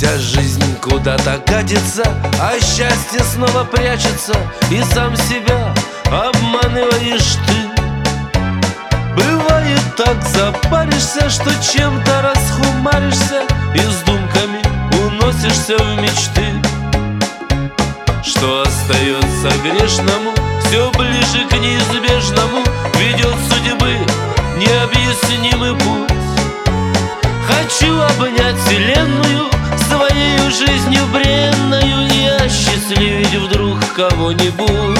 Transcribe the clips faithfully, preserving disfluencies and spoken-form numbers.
Вся жизнь куда-то катится, а счастье снова прячется, и сам себя обманываешь ты. Бывает так, запаришься, что чем-то расхумаришься и с думками уносишься в мечты. Что остается грешному, все ближе к неизбежному ведет судьбы необъяснимый путь. Хочу обнять вселенную своею жизнью бренною и осчастливить вдруг кого-нибудь.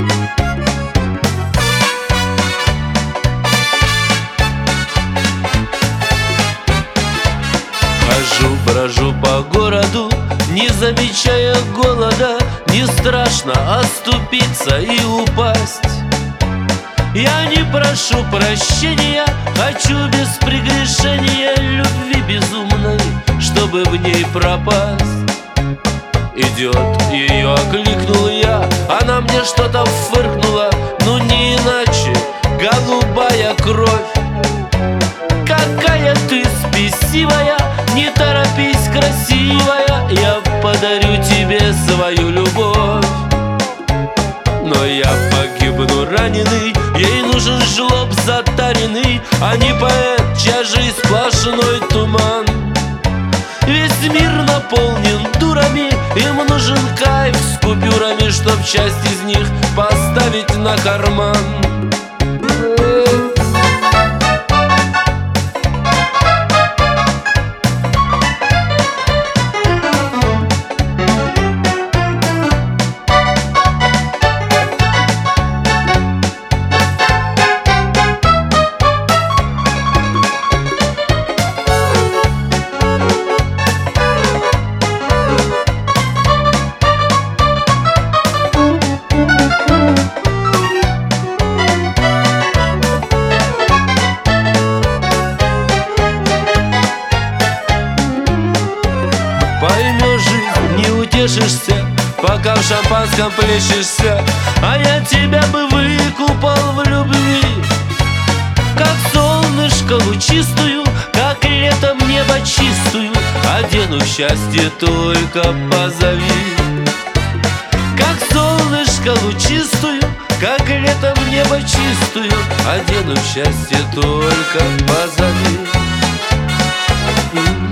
Хожу, брожу по городу, не замечая голода. Не страшно оступиться и упасть. Я не прошу прощения, хочу без прегрешения любви безумной, чтобы в ней пропасть. Идет, ее окликнул я, она мне что-то фыркнула, ну не иначе, голубая кровь. Какая ты спесивая, не торопись, красивая, я подарю тебе свою любовь. Но я погибну раненый, ей нужен жлоб затаренный, а не поэт, чья жизнь сплошной туман. Весь мир наполнен дурами, им нужен кайф с купюрами, чтоб часть из них поставить на карман. Поймешь жизнь, не утешишься, пока в шампанском плещешься, а я тебя бы выкупал в любви. Как солнышко лучистую, как летом небо чистую, одену в счастье, только позови. Как солнышко лучистую, как летом небо чистую, одену в счастье, только позови.